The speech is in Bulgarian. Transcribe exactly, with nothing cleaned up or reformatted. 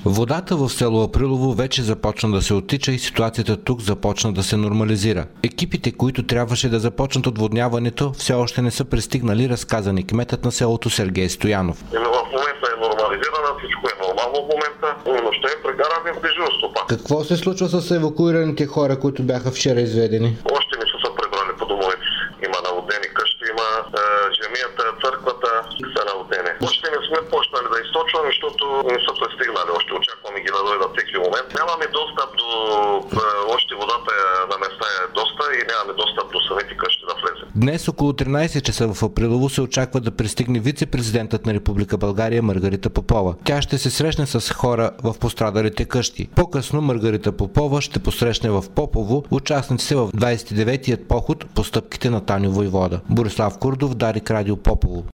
Водата в село Априлово вече започна да се оттича и ситуацията тук започна да се нормализира. Екипите, които трябваше да започнат отводняването, все още не са пристигнали, разказа ни кметът на селото Сергей Стоянов. В момента е нормализирана, всичко е нормално в момента, но ще е прекаране в дежурство. Какво се случва с евакуираните хора, които бяха вчера изведени? Още не са се прибрали по домовете. Има наводнени къщи, има е, жемията, църквата са наводнени. Още не сме почнали да източваме, защото не са пристигнали. Още очакваме ги да дойдат всеки момент. Нямаме достъп до... Е, още водата е, на места е доста и нямаме достъп до самите къщи да влезе. Днес около тринайсет часа в Априлово се очаква да пристигне вице-президентът на Република България Маргарита Попова. Тя ще се срещне с хора в пострадалите къщи. По-късно Маргарита Попова ще посрещне в Попово участниците в двайсет и деветият поход по стъпките на Таню Войвода. Борислав Курдов, Дарик, Радио Попово.